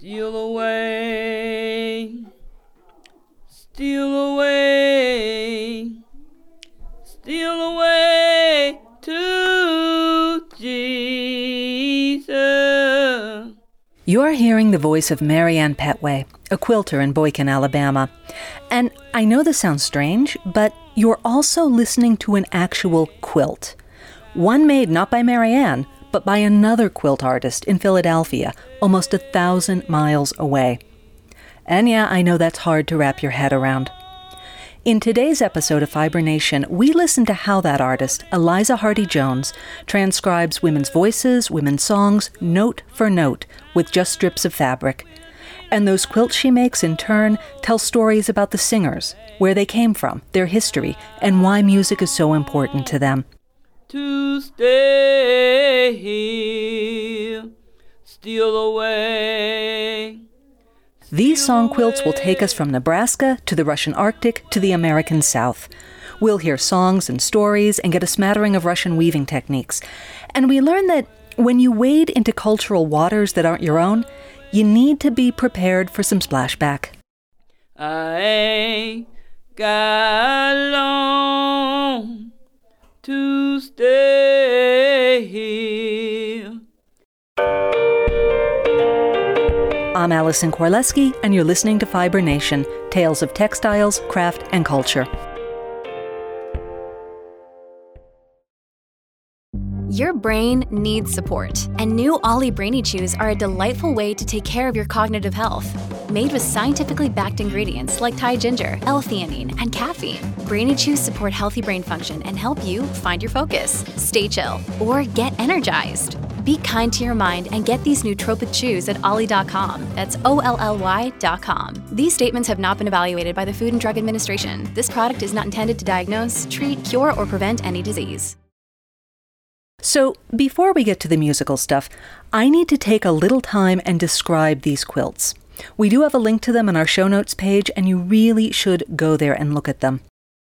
Steal away, steal away, steal away to Jesus. You are hearing the voice of Marianne Petway, a quilter in Boykin, Alabama. And I know this sounds strange, but you're also listening to an actual quilt. One made not by Marianne, but by another quilt artist in Philadelphia, almost 1,000 miles away. And yeah, I know that's hard to wrap your head around. In today's episode of Fiber Nation, we listen to how that artist, Eliza Hardy Jones, transcribes women's voices, women's songs, note for note, with just strips of fabric. And those quilts she makes, in turn, tell stories about the singers, where they came from, their history, and why music is so important to them. To stay here, steal away. These song quilts will take us from Nebraska to the Russian Arctic to the American South. We'll hear songs and stories and get a smattering of Russian weaving techniques. And we learn that when you wade into cultural waters that aren't your own, you need to be prepared for some splashback. I ain't got long to stay here. I'm Allison Korleski, and you're listening to Fiber Nation, tales of textiles, craft, and culture. Your brain needs support, and new Ollie Brainy Chews are a delightful way to take care of your cognitive health. Made with scientifically backed ingredients like Thai ginger, L-theanine, and caffeine, Brainy Chews support healthy brain function and help you find your focus, stay chill, or get energized. Be kind to your mind and get these nootropic chews at ollie.com. That's OLLY.com. These statements have not been evaluated by the Food and Drug Administration. This product is not intended to diagnose, treat, cure, or prevent any disease. So, before we get to the musical stuff, I need to take a little time and describe these quilts. We do have a link to them on our show notes page, and you really should go there and look at them.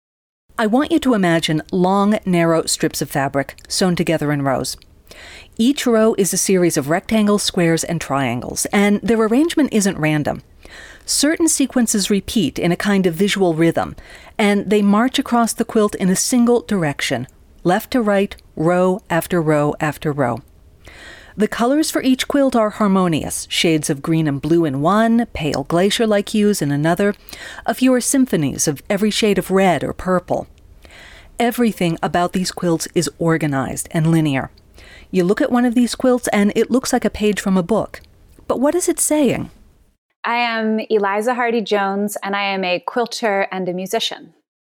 I want you to imagine long, narrow strips of fabric sewn together in rows. Each row is a series of rectangles, squares, and triangles, and their arrangement isn't random. Certain sequences repeat in a kind of visual rhythm, and they march across the quilt in a single direction, left to right, row after row after row. The colors for each quilt are harmonious, shades of green and blue in one, pale glacier-like hues in another, a few are symphonies of every shade of red or purple. Everything about these quilts is organized and linear. You look at one of these quilts and it looks like a page from a book. But what is it saying? I am Eliza Hardy Jones, and I am a quilter and a musician.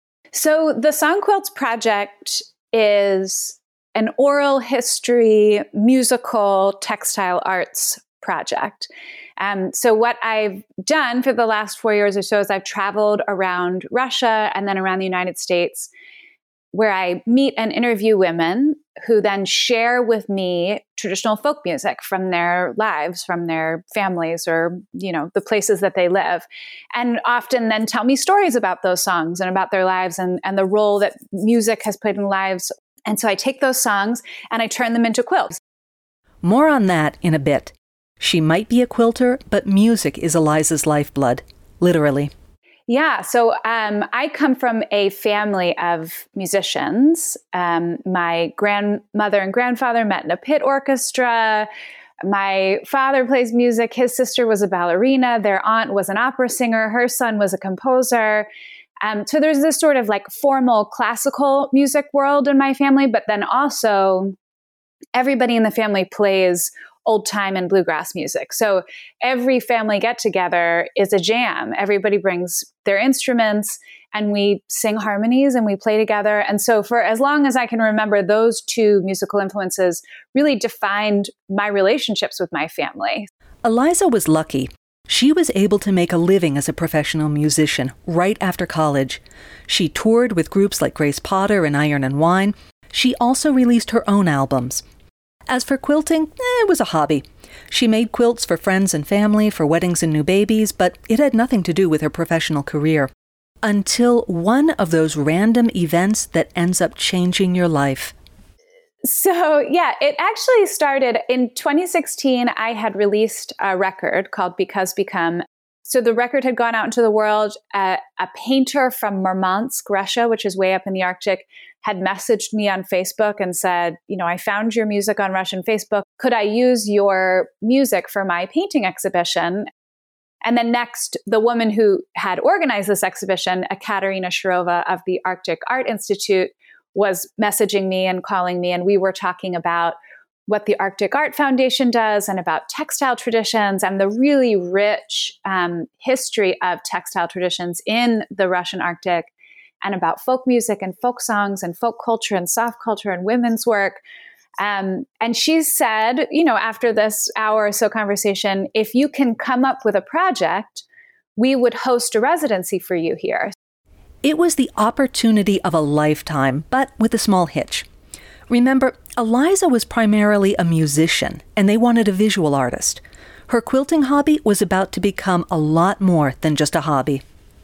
So the Song Quilts Project is an oral history, musical, textile arts project. So what I've done for the last 4 years or so is I've traveled around Russia and then around the United States, where I meet and interview women who then share with me traditional folk music from their lives, from their families, or, the places that they live. And often then tell me stories about those songs and about their lives and the role that music has played in lives. And so I take those songs and I turn them into quilts. More on that in a bit. She might be a quilter, but music is Eliza's lifeblood, literally. Yeah, so I come from a family of musicians. My grandmother and grandfather met in a pit orchestra. My father plays music. His sister was a ballerina. Their aunt was an opera singer. Her son was a composer. So there's this sort of like formal classical music world in my family, but then also everybody in the family plays old time and bluegrass music. So every family get together is a jam. Everybody brings their instruments and we sing harmonies and we play together. And so for as long as I can remember, those two musical influences really defined my relationships with my family. Eliza was lucky. She was able to make a living as a professional musician right after college. She toured with groups like Grace Potter and Iron and Wine. She also released her own albums. As for quilting, it was a hobby. She made quilts for friends and family, for weddings and new babies, but it had nothing to do with her professional career. Until one of those random events that ends up changing your life. So yeah, it actually started in 2016. I had released a record called Because Become. So the record had gone out into the world. A painter from Murmansk, Russia, which is way up in the Arctic, had messaged me on Facebook and said, I found your music on Russian Facebook. Could I use your music for my painting exhibition? And then next, the woman who had organized this exhibition, Ekaterina Shirova of the Arctic Art Institute, was messaging me and calling me. And we were talking about what the Arctic Art Foundation does and about textile traditions and the really rich history of textile traditions in the Russian Arctic, and about folk music and folk songs and folk culture and soft culture and women's work. And she said, after this hour or so conversation, if you can come up with a project, we would host a residency for you here. It was the opportunity of a lifetime, but with a small hitch. Remember, Eliza was primarily a musician, and they wanted a visual artist. Her quilting hobby was about to become a lot more than just a hobby.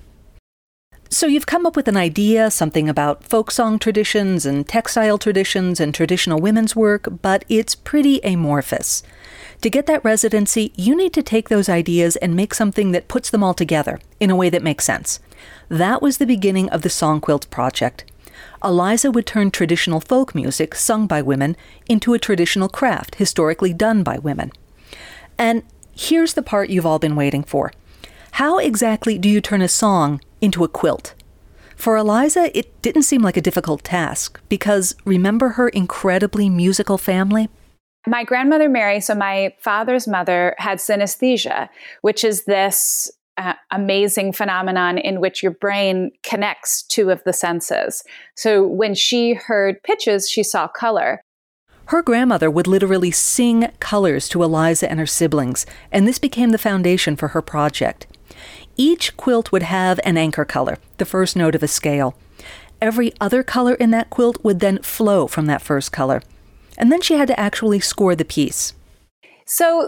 So you've come up with an idea, something about folk song traditions and textile traditions and traditional women's work, but it's pretty amorphous. To get that residency, you need to take those ideas and make something that puts them all together in a way that makes sense. That was the beginning of the Song Quilt Project. Eliza would turn traditional folk music sung by women into a traditional craft historically done by women. And here's the part you've all been waiting for. How exactly do you turn a song into a quilt? For Eliza, it didn't seem like a difficult task, because remember her incredibly musical family? My grandmother Mary, so my father's mother, had synesthesia, which is this amazing phenomenon in which your brain connects two of the senses. So when she heard pitches, she saw color. Her grandmother would literally sing colors to Eliza and her siblings, and this became the foundation for her project. Each quilt would have an anchor color, the first note of a scale. Every other color in that quilt would then flow from that first color. And then she had to actually score the piece. So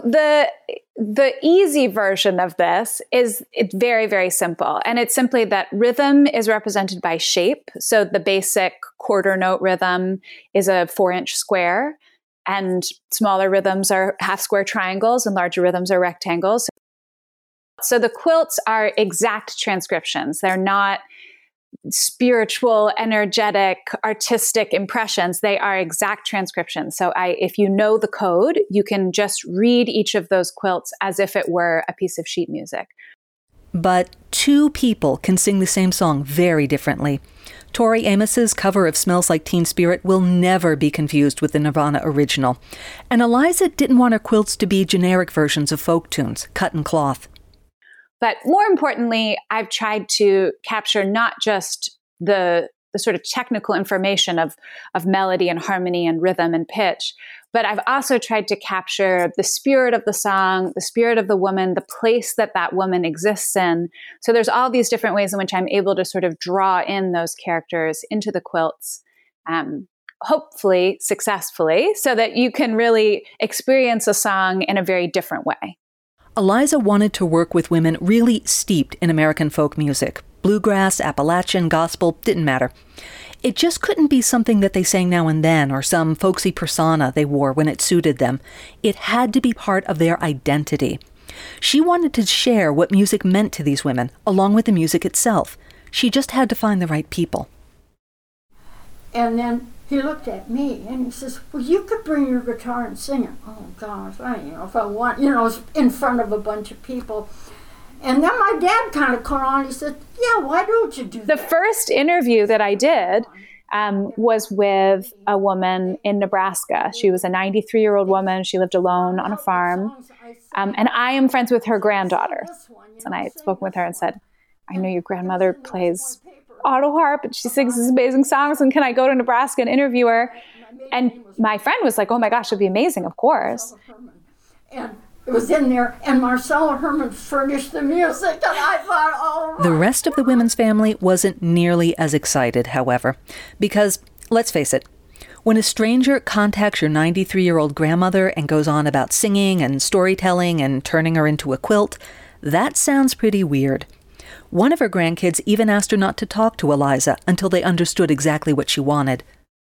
the easy version of this is it's very, very simple. And it's simply that rhythm is represented by shape. So the basic quarter note rhythm is a 4-inch square, and smaller rhythms are half square triangles and larger rhythms are rectangles. So the quilts are exact transcriptions. They're not spiritual, energetic, artistic impressions. They are exact transcriptions. So if you know the code, you can just read each of those quilts as if it were a piece of sheet music. But two people can sing the same song very differently. Tori Amos's cover of Smells Like Teen Spirit will never be confused with the Nirvana original. And Eliza didn't want her quilts to be generic versions of folk tunes, cut in cloth. But more importantly, I've tried to capture not just the sort of technical information of melody and harmony and rhythm and pitch, but I've also tried to capture the spirit of the song, the spirit of the woman, the place that that woman exists in. So there's all these different ways in which I'm able to sort of draw in those characters into the quilts, hopefully successfully, so that you can really experience a song in a very different way. Eliza wanted to work with women really steeped in American folk music. Bluegrass, Appalachian, gospel, didn't matter. It just couldn't be something that they sang now and then or some folksy persona they wore when it suited them. It had to be part of their identity. She wanted to share what music meant to these women, along with the music itself. She just had to find the right people. And then he looked at me and he says, well, you could bring your guitar and sing it. Oh, gosh, if I want, in front of a bunch of people. And then my dad kind of caught on. He said, yeah, why don't you do that? The first interview that I did was with a woman in Nebraska. She was a 93-year-old woman. She lived alone on a farm. And I am friends with her granddaughter. And I had spoken with her and said, I know your grandmother plays auto harp and she sings these amazing songs, and can I go to Nebraska and interview her? And my friend was like, oh my gosh, it'd be amazing, of course. And it was in there, and Marcella Herman furnished the music, and I thought, oh. The rest of the women's family wasn't nearly as excited, however, because, let's face it, when a stranger contacts your 93-year-old grandmother and goes on about singing and storytelling and turning her into a quilt, that sounds pretty weird. One of her grandkids even asked her not to talk to Eliza until they understood exactly what she wanted.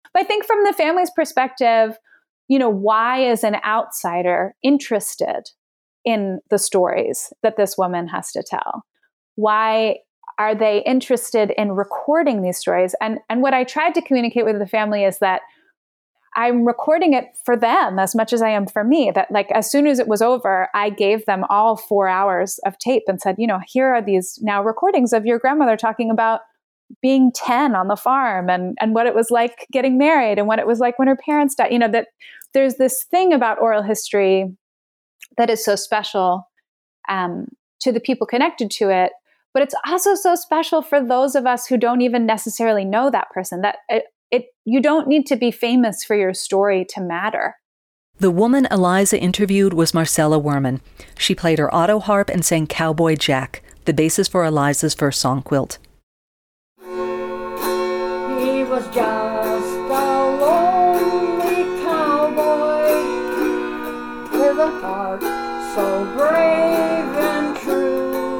But I think from the family's perspective, why is an outsider interested in the stories that this woman has to tell? Why are they interested in recording these stories? And what I tried to communicate with the family is that I'm recording it for them as much as I am for me. That like as soon as it was over, I gave them all 4 hours of tape and said, here are these now recordings of your grandmother talking about being 10 on the farm and what it was like getting married and what it was like when her parents died. That there's this thing about oral history that is so special to the people connected to it. But it's also so special for those of us who don't even necessarily know that person, that you don't need to be famous for your story to matter. The woman Eliza interviewed was Marcella Werman. She played her auto harp and sang Cowboy Jack, the basis for Eliza's first song quilt. He was just a lonely cowboy with a heart so brave and true.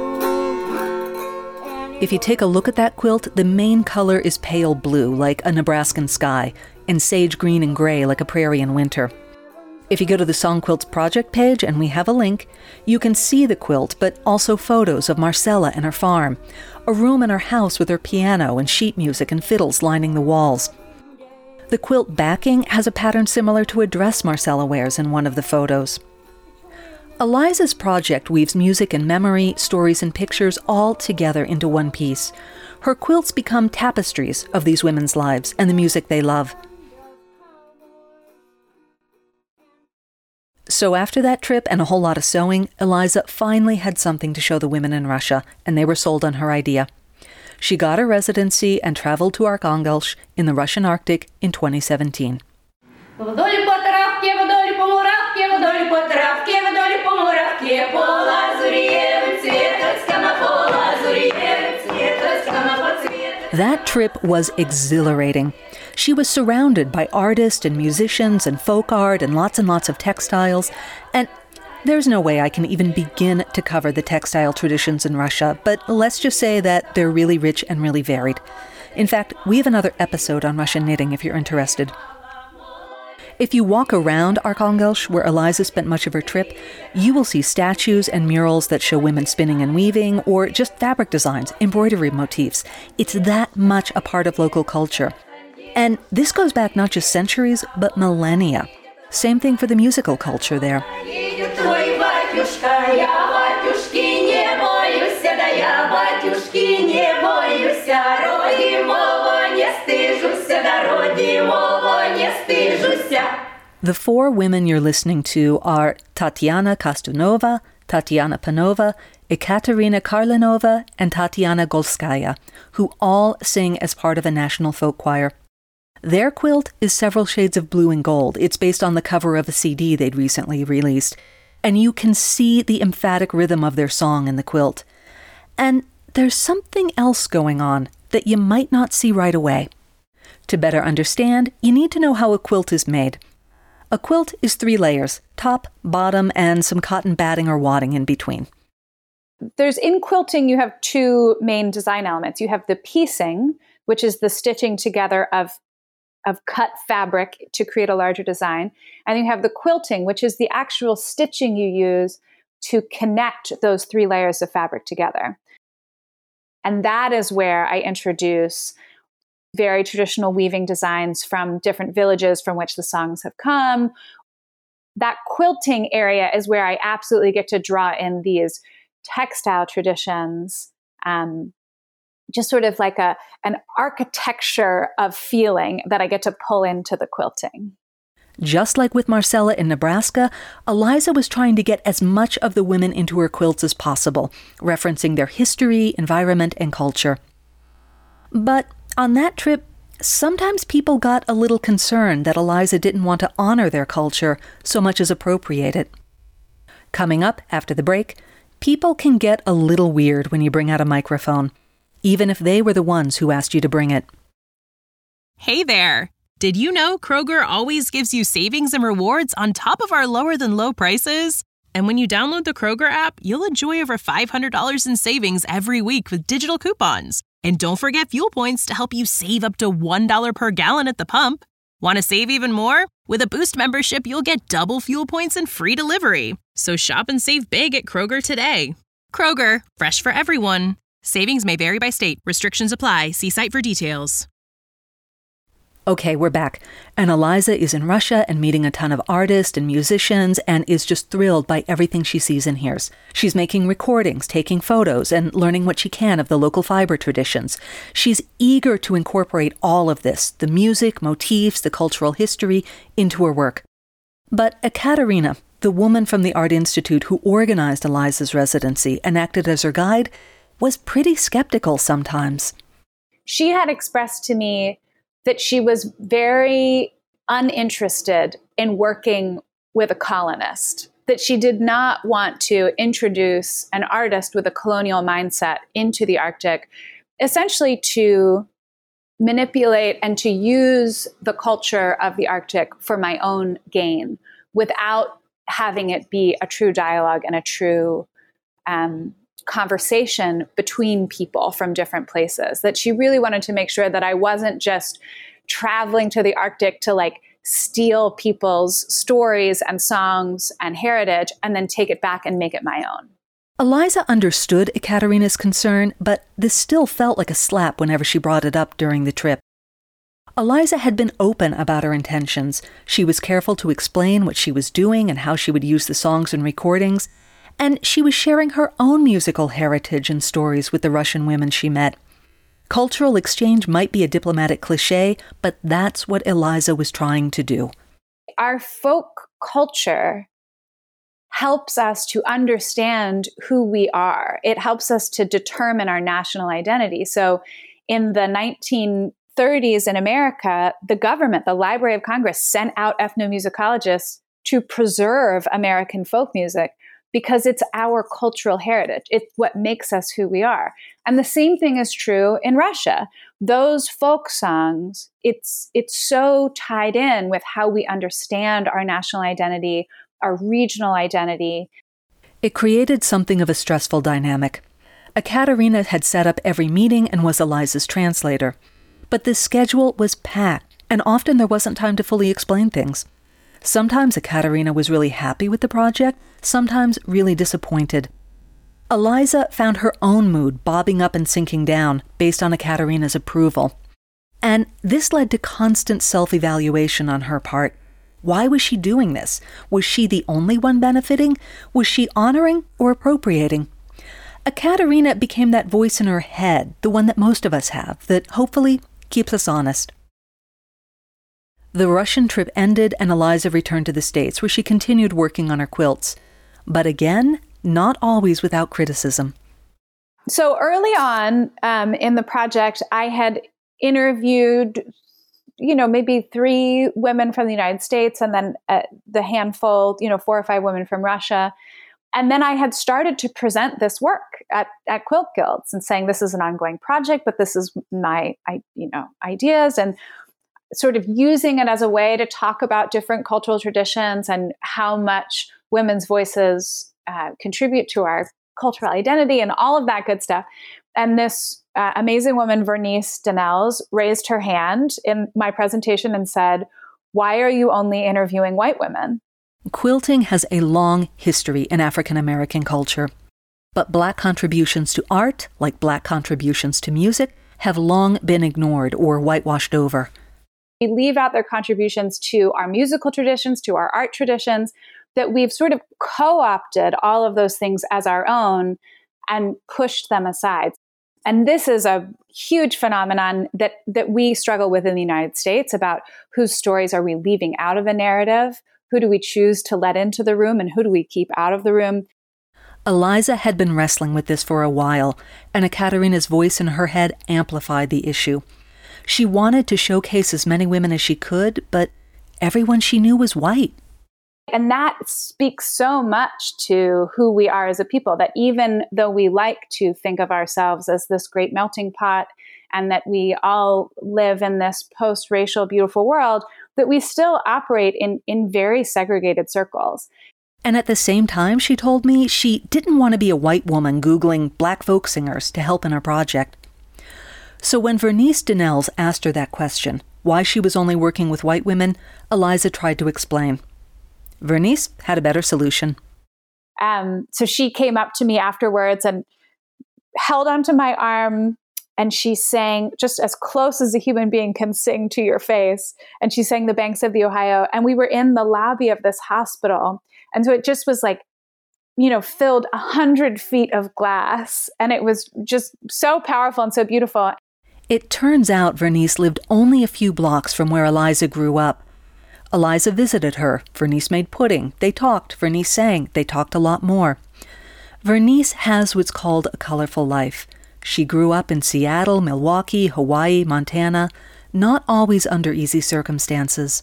If you take a look at that quilt, the main color is pale blue, like a Nebraskan sky, and sage green and gray, like a prairie in winter. If you go to the Song Quilts project page, and we have a link, you can see the quilt, but also photos of Marcella and her farm, a room in her house with her piano and sheet music and fiddles lining the walls. The quilt backing has a pattern similar to a dress Marcella wears in one of the photos. Eliza's project weaves music and memory, stories and pictures all together into one piece. Her quilts become tapestries of these women's lives and the music they love. So after that trip and a whole lot of sewing, Eliza finally had something to show the women in Russia, and they were sold on her idea. She got a residency and traveled to Arkhangelsk in the Russian Arctic in 2017. That trip was exhilarating. She was surrounded by artists and musicians and folk art and lots of textiles. And there's no way I can even begin to cover the textile traditions in Russia, but let's just say that they're really rich and really varied. In fact, we have another episode on Russian knitting if you're interested. If you walk around Arkhangelsk, where Eliza spent much of her trip, you will see statues and murals that show women spinning and weaving, or just fabric designs, embroidery motifs. It's that much a part of local culture. And this goes back not just centuries, but millennia. Same thing for the musical culture there. The four women you're listening to are Tatiana Kostunova, Tatiana Panova, Ekaterina Karlinova, and Tatiana Golskaya, who all sing as part of a national folk choir. Their quilt is several shades of blue and gold. It's based on the cover of a CD they'd recently released. And you can see the emphatic rhythm of their song in the quilt. And there's something else going on that you might not see right away. To better understand, you need to know how a quilt is made. A quilt is 3 layers, top, bottom, and some cotton batting or wadding in between. In quilting, you have 2 main design elements. You have the piecing, which is the stitching together of cut fabric to create a larger design. And you have the quilting, which is the actual stitching you use to connect those 3 layers of fabric together. And that is where I introduce very traditional weaving designs from different villages from which the songs have come. That quilting area is where I absolutely get to draw in these textile traditions, just sort of like an architecture of feeling that I get to pull into the quilting. Just like with Marcella in Nebraska, Eliza was trying to get as much of the women into her quilts as possible, referencing their history, environment, and culture. But on that trip, sometimes people got a little concerned that Eliza didn't want to honor their culture so much as appropriate it. Coming up after the break, people can get a little weird when you bring out a microphone, even if they were the ones who asked you to bring it. Hey there! Did you know Kroger always gives you savings and rewards on top of our lower-than-low prices? And when you download the Kroger app, you'll enjoy over $500 in savings every week with digital coupons. And don't forget fuel points to help you save up to $1 per gallon at the pump. Want to save even more? With a Boost membership, you'll get double fuel points and free delivery. So shop and save big at Kroger today. Kroger, fresh for everyone. Savings may vary by state. Restrictions apply. See site for details. Okay, we're back. And Eliza is in Russia and meeting a ton of artists and musicians and is just thrilled by everything she sees and hears. She's making recordings, taking photos, and learning what she can of the local fiber traditions. She's eager to incorporate all of this, the music, motifs, the cultural history, into her work. But Ekaterina, the woman from the Art Institute who organized Eliza's residency and acted as her guide, was pretty skeptical sometimes. She had expressed to me that she was very uninterested in working with a colonist, that she did not want to introduce an artist with a colonial mindset into the Arctic, essentially to manipulate and to use the culture of the Arctic for my own gain without having it be a true dialogue and a true conversation between people from different places. That she really wanted to make sure that I wasn't just traveling to the Arctic to like steal people's stories and songs and heritage and then take it back and make it my own. Eliza understood Ekaterina's concern, but this still felt like a slap whenever she brought it up during the trip. Eliza had been open about her intentions. She was careful to explain what she was doing and how she would use the songs and recordings, and she was sharing her own musical heritage and stories with the Russian women she met. Cultural exchange might be a diplomatic cliché, but that's what Eliza was trying to do. Our folk culture helps us to understand who we are. It helps us to determine our national identity. So in the 1930s in America, the government, the Library of Congress, sent out ethnomusicologists to preserve American folk music because it's our cultural heritage. It's what makes us who we are. And the same thing is true in Russia. Those folk songs, it's so tied in with how we understand our national identity, our regional identity. It created something of a stressful dynamic. Ekaterina had set up every meeting and was Eliza's translator. But this schedule was packed, and often there wasn't time to fully explain things. Sometimes Ekaterina was really happy with the project, sometimes really disappointed. Eliza found her own mood bobbing up and sinking down based on Ekaterina's approval. And this led to constant self-evaluation on her part. Why was she doing this? Was she the only one benefiting? Was she honoring or appropriating? Ekaterina became that voice in her head, the one that most of us have, that hopefully keeps us honest. The Russian trip ended and Eliza returned to the States, where she continued working on her quilts. But again, not always without criticism. So early on in the project, I had interviewed, maybe 3 women from the United States and then the handful, 4 or 5 women from Russia. And then I had started to present this work at quilt guilds and saying, this is an ongoing project, but this is my, ideas, and sort of using it as a way to talk about different cultural traditions and how much women's voices contribute to our cultural identity and all of that good stuff. And this amazing woman, Vernice Danels, raised her hand in my presentation and said, "Why are you only interviewing white women?" Quilting has a long history in African American culture, but Black contributions to art, like Black contributions to music, have long been ignored or whitewashed over. We leave out their contributions to our musical traditions, to our art traditions, that we've sort of co-opted all of those things as our own and pushed them aside. And this is a huge phenomenon that we struggle with in the United States about whose stories are we leaving out of a narrative, who do we choose to let into the room, and who do we keep out of the room. Eliza had been wrestling with this for a while, and Ekaterina's voice in her head amplified the issue. She wanted to showcase as many women as she could, but everyone she knew was white. And that speaks so much to who we are as a people, that even though we like to think of ourselves as this great melting pot and that we all live in this post-racial, beautiful world, that we still operate in very segregated circles. And at the same time, she told me she didn't want to be a white woman Googling Black folk singers to help in her project. So when Vernice Danels asked her that question, why she was only working with white women, Eliza tried to explain. Vernice had a better solution. So she came up to me afterwards and held onto my arm, and she sang just as close as a human being can sing to your face. And she sang The Banks of the Ohio. And we were in the lobby of this hospital. And so it just was like, filled 100 feet of glass. And it was just so powerful and so beautiful. It turns out Vernice lived only a few blocks from where Eliza grew up. Eliza visited her. Vernice made pudding. They talked. Vernice sang. They talked a lot more. Vernice has what's called a colorful life. She grew up in Seattle, Milwaukee, Hawaii, Montana, not always under easy circumstances.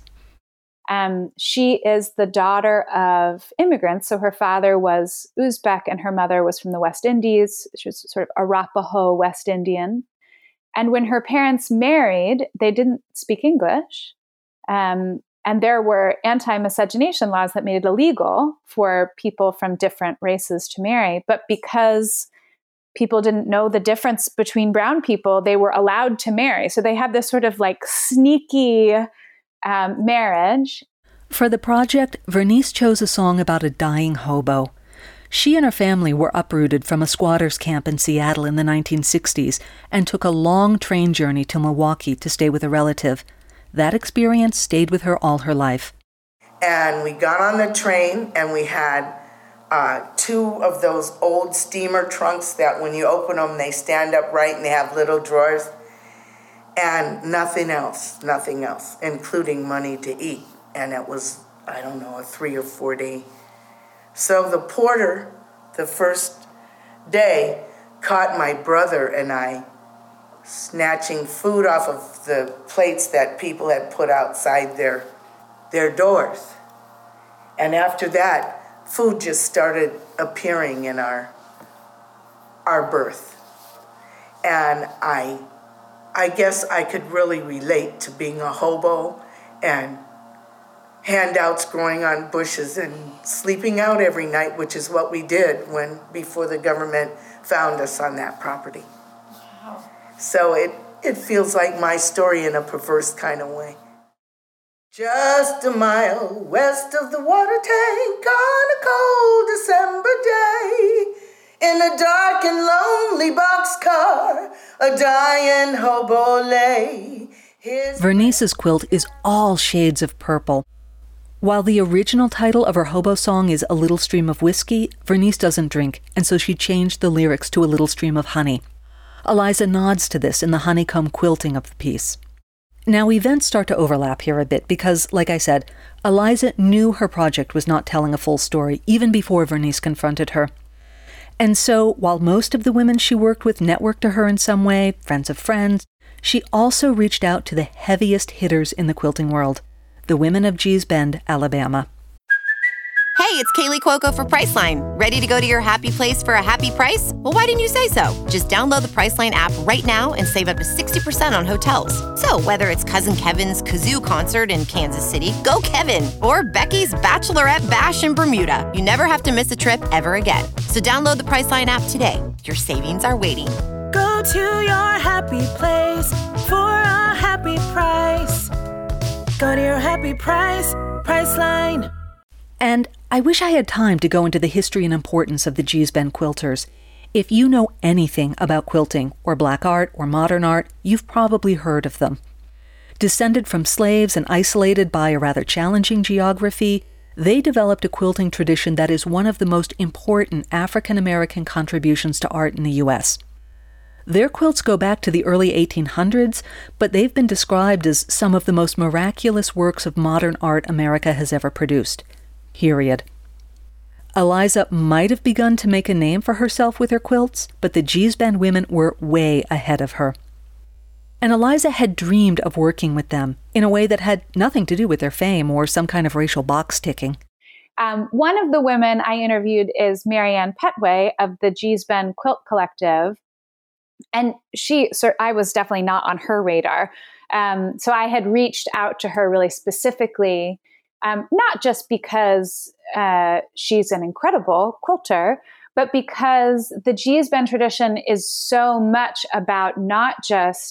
She is the daughter of immigrants. So her father was Uzbek and her mother was from the West Indies. She was sort of Arapaho West Indian. And when her parents married, they didn't speak English. And there were anti-miscegenation laws that made it illegal for people from different races to marry. But because people didn't know the difference between brown people, they were allowed to marry. So they had this sort of like sneaky marriage. For the project, Vernice chose a song about a dying hobo. She and her family were uprooted from a squatters' camp in Seattle in the 1960s and took a long train journey to Milwaukee to stay with a relative. That experience stayed with her all her life. And we got on the train and we had 2 of those old steamer trunks that when you open them, they stand upright and they have little drawers. And nothing else, including money to eat. And it was, a 3 or 4 day. So the porter, the first day, caught my brother and I snatching food off of the plates that people had put outside their doors. And after that, food just started appearing in our berth. And I guess I could really relate to being a hobo and handouts growing on bushes and sleeping out every night, which is what we did before the government found us on that property. Wow. So it feels like my story in a perverse kind of way. Just a mile west of the water tank on a cold December day, in a dark and lonely boxcar, a dying hobo lay. Vernice's quilt is all shades of purple. While the original title of her hobo song is A Little Stream of Whiskey, Vernice doesn't drink, and so she changed the lyrics to A Little Stream of Honey. Eliza nods to this in the honeycomb quilting of the piece. Now, events start to overlap here a bit because, like I said, Eliza knew her project was not telling a full story even before Vernice confronted her. And so, while most of the women she worked with networked to her in some way, friends of friends, she also reached out to the heaviest hitters in the quilting world, the women of Gee's Bend, Alabama. Hey, it's Kaylee Cuoco for Priceline. Ready to go to your happy place for a happy price? Well, why didn't you say so? Just download the Priceline app right now and save up to 60% on hotels. So whether it's Cousin Kevin's Kazoo Concert in Kansas City, go Kevin, or Becky's Bachelorette Bash in Bermuda, you never have to miss a trip ever again. So download the Priceline app today. Your savings are waiting. Go to your happy place for a happy price. Go to your happy price, Priceline. And I wish I had time to go into the history and importance of the Gee's Bend quilters. If you know anything about quilting, or black art, or modern art, you've probably heard of them. Descended from slaves and isolated by a rather challenging geography, they developed a quilting tradition that is one of the most important African American contributions to art in the U.S. Their quilts go back to the early 1800s, but they've been described as some of the most miraculous works of modern art America has ever produced. Period. Eliza might have begun to make a name for herself with her quilts, but the Gee's Bend women were way ahead of her. And Eliza had dreamed of working with them in a way that had nothing to do with their fame or some kind of racial box ticking. One of the women I interviewed is Marianne Petway of the Gee's Bend Quilt Collective. And I was definitely not on her radar. So I had reached out to her really specifically, not just because she's an incredible quilter, but because the Gee's Bend tradition is so much about not just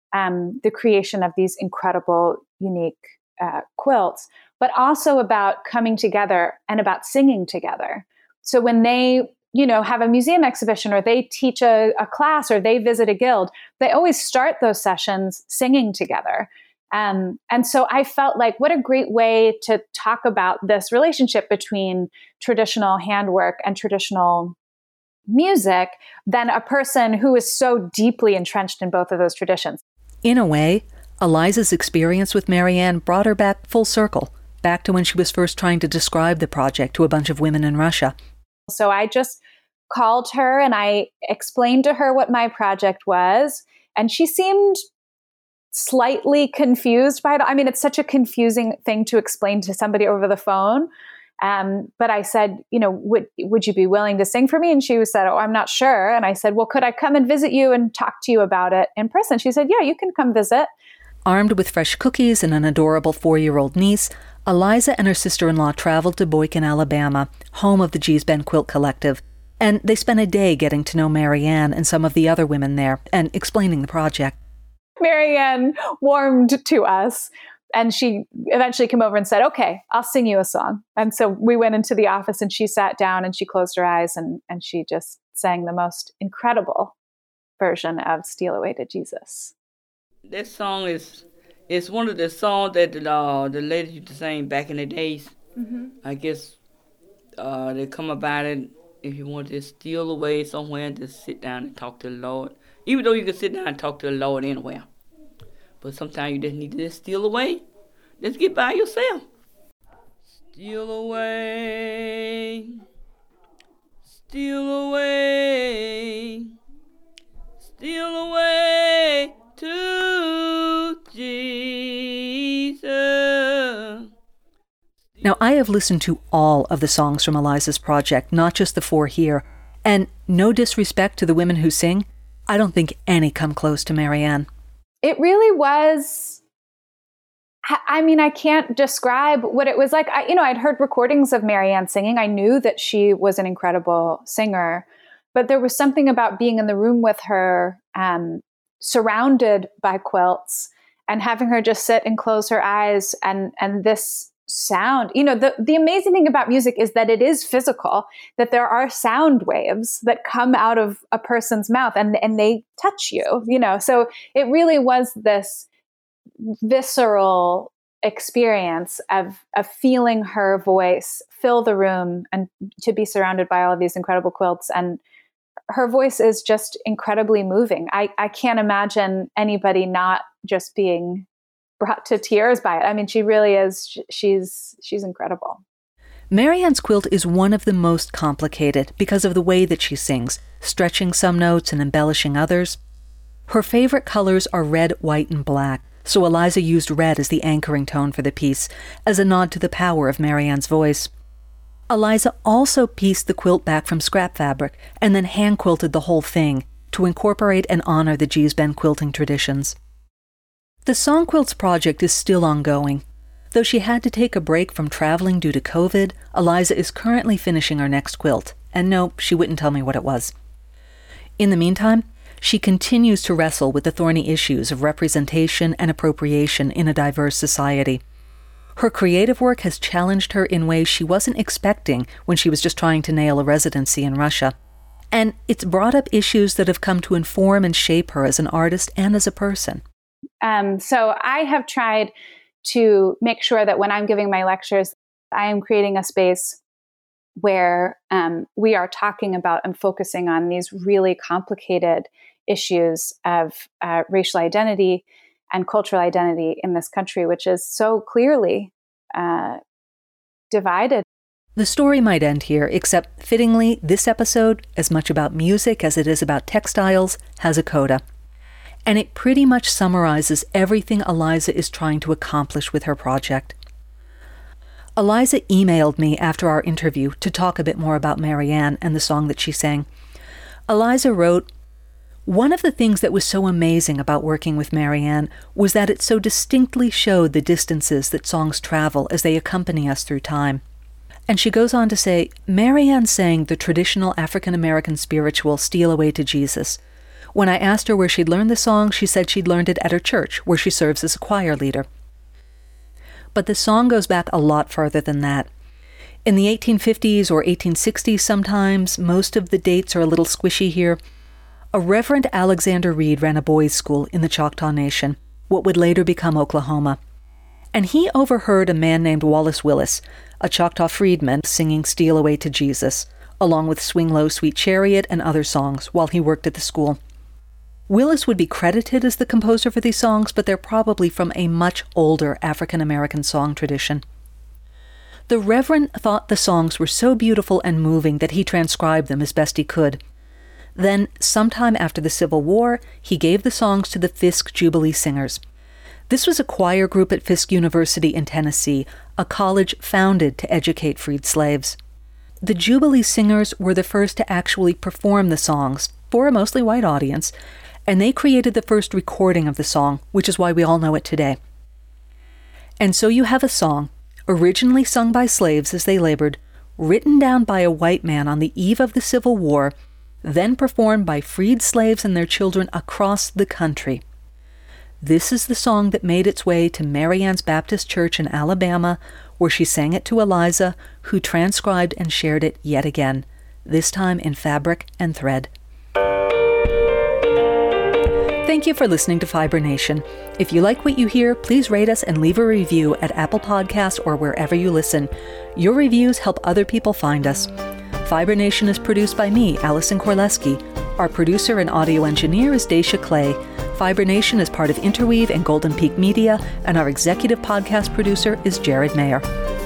the creation of these incredible, unique quilts, but also about coming together and about singing together. So when they, have a museum exhibition, or they teach a class, or they visit a guild, they always start those sessions singing together. And so I felt like, what a great way to talk about this relationship between traditional handwork and traditional music than a person who is so deeply entrenched in both of those traditions. In a way, Eliza's experience with Marianne brought her back full circle, back to when she was first trying to describe the project to a bunch of women in Russia. So I just called her and I explained to her what my project was, and she seemed slightly confused by it. I mean, it's such a confusing thing to explain to somebody over the phone. But I said, would you be willing to sing for me? And she said, oh, I'm not sure. And I said, well, could I come and visit you and talk to you about it in person? She said, yeah, you can come visit. Armed with fresh cookies and an adorable 4-year-old niece, Eliza and her sister-in-law traveled to Boykin, Alabama, home of the Gee's Bend Quilt Collective, and they spent a day getting to know Marianne and some of the other women there and explaining the project. Marianne warmed to us, and she eventually came over and said, okay, I'll sing you a song. And so we went into the office and she sat down and she closed her eyes and she just sang the most incredible version of Steal Away to Jesus. That song is one of the songs that the ladies used to sing back in the days. Mm-hmm. I guess they come about it if you want to steal away somewhere and just sit down and talk to the Lord. Even though you can sit down and talk to the Lord anywhere. But sometimes you just need to just steal away. Just get by yourself. Steal away. Steal away. Steal away to Jesus. Now, I have listened to all of the songs from Eliza's project, not just the 4 here. And no disrespect to the women who sing, I don't think any come close to Marianne. It really was, I mean, I can't describe what it was like. I'd heard recordings of Marianne singing. I knew that she was an incredible singer, but there was something about being in the room with her, surrounded by quilts, and having her just sit and close her eyes and this sound. The amazing thing about music is that it is physical, that there are sound waves that come out of a person's mouth and they touch you, so it really was this visceral experience of feeling her voice fill the room and to be surrounded by all of these incredible quilts. And her voice is just incredibly moving. I can't imagine anybody not just being brought to tears by it. I mean, she really is. She's incredible. Marianne's quilt is one of the most complicated because of the way that she sings, stretching some notes and embellishing others. Her favorite colors are red, white, and black, so Eliza used red as the anchoring tone for the piece, as a nod to the power of Marianne's voice. Eliza also pieced the quilt back from scrap fabric and then hand-quilted the whole thing to incorporate and honor the Gee's Bend quilting traditions. The Song Quilts project is still ongoing. Though she had to take a break from traveling due to COVID, Eliza is currently finishing her next quilt, and no, she wouldn't tell me what it was. In the meantime, she continues to wrestle with the thorny issues of representation and appropriation in a diverse society. Her creative work has challenged her in ways she wasn't expecting when she was just trying to nail a residency in Russia. And it's brought up issues that have come to inform and shape her as an artist and as a person. So I have tried to make sure that when I'm giving my lectures, I am creating a space where we are talking about and focusing on these really complicated issues of racial identity and cultural identity in this country, which is so clearly divided. The story might end here, except fittingly, this episode, as much about music as it is about textiles, has a coda. And it pretty much summarizes everything Eliza is trying to accomplish with her project. Eliza emailed me after our interview to talk a bit more about Marianne and the song that she sang. Eliza wrote, "One of the things that was so amazing about working with Marianne was that it so distinctly showed the distances that songs travel as they accompany us through time." And she goes on to say, Marianne sang the traditional African-American spiritual Steal Away to Jesus, When I asked her where she'd learned the song, she said she'd learned it at her church, where she serves as a choir leader. But the song goes back a lot farther than that. In the 1850s or 1860s sometimes, most of the dates are a little squishy here, a Reverend Alexander Reed ran a boys' school in the Choctaw Nation, what would later become Oklahoma. And he overheard a man named Wallace Willis, a Choctaw freedman, singing Steal Away to Jesus, along with Swing Low, Sweet Chariot and other songs, while he worked at the school. Willis would be credited as the composer for these songs, but they're probably from a much older African-American song tradition. The Reverend thought the songs were so beautiful and moving that he transcribed them as best he could. Then, sometime after the Civil War, he gave the songs to the Fisk Jubilee Singers. This was a choir group at Fisk University in Tennessee, a college founded to educate freed slaves. The Jubilee Singers were the first to actually perform the songs for a mostly white audience, and they created the first recording of the song, which is why we all know it today. And so you have a song, originally sung by slaves as they labored, written down by a white man on the eve of the Civil War, then performed by freed slaves and their children across the country. This is the song that made its way to Mary Ann's Baptist Church in Alabama, where she sang it to Eliza, who transcribed and shared it yet again, this time in fabric and thread. Thank you for listening to Fiber Nation. If you like what you hear, please rate us and leave a review at Apple Podcasts or wherever you listen. Your reviews help other people find us. Fiber Nation is produced by me, Allison Korleski. Our producer and audio engineer is Daisha Clay. Fiber Nation is part of Interweave and Golden Peak Media, and our executive podcast producer is Jared Mayer.